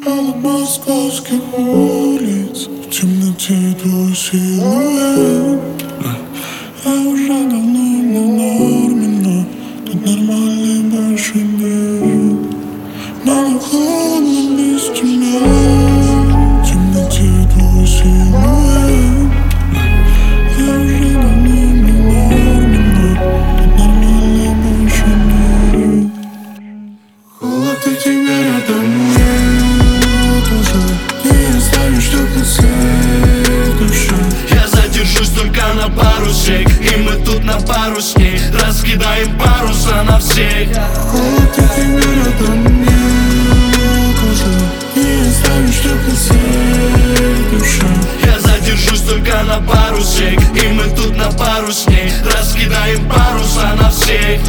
Шкала московских улиц, в темноте твой силуэт. Я уже давно на норме, но тут нормальной больше нет. Надо холодно без тебя, в темноте твой силуэт. Я уже давно на норме, но тут нормальной больше нет. Холод и тебя рядом нет уже, не оставишь теплый свет души. Я задержусь только на пару сек, и мы тут на пару с ней раскидаем паруса на всех. Холод и тебя рядом нет уже, не оставишь теплый свет души. Я задержусь только на пару сек, и мы тут на пару с ней раскидаем паруса на всех.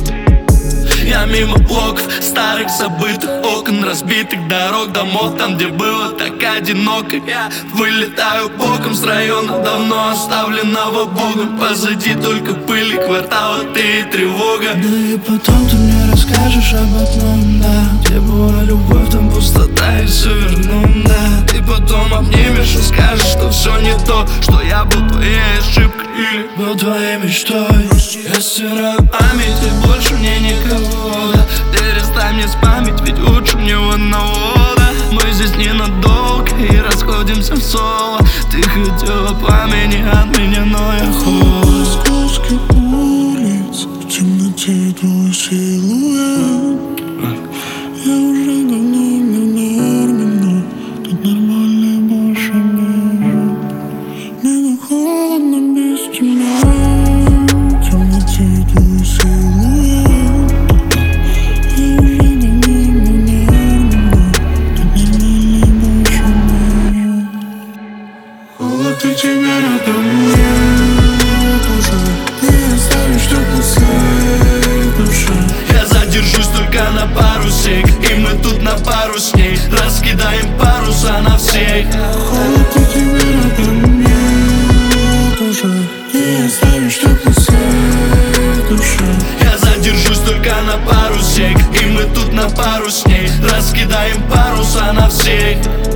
Я мимо блоков, старых забытых окон, разбитых дорог, домов, там, где было так одиноко. Я вылетаю боком с района, давно оставленного Богом. Позади только пыль, кварталы, ты и тревога. Да и потом ты мне расскажешь об одном, да, где была любовь, там пустота и все вернем, да. Ты потом обнимешь и скажешь, что все не то, что я был твоей ошибкой или был твоей мечтой. я стираю память, и больше мне никого, да. Перестань мне спамить, ведь лучше мне в одного, да. Мы здесь ненадолго и расходимся в соло. Ты хотела пламени от меня, но я холод. Московских улиц, в темноте твой силуэт. Я уже давно не в норме, но тут нормальной больше нет. Мне холодно без тебя, в темноте твой силуэт. Я уже давно не в норме, но тут нормальной больше нет. Холод и тебя рядом нет уже, не оставишь теплый свет души. Я задержусь только на пару сек, и мы тут на пару с ней раскидаем паруса на всех. Холод и тебя рядом нет уже, не оставишь теплый свет души. Я задержусь только на пару сек, и мы тут на пару с ней раскидаем паруса на всех.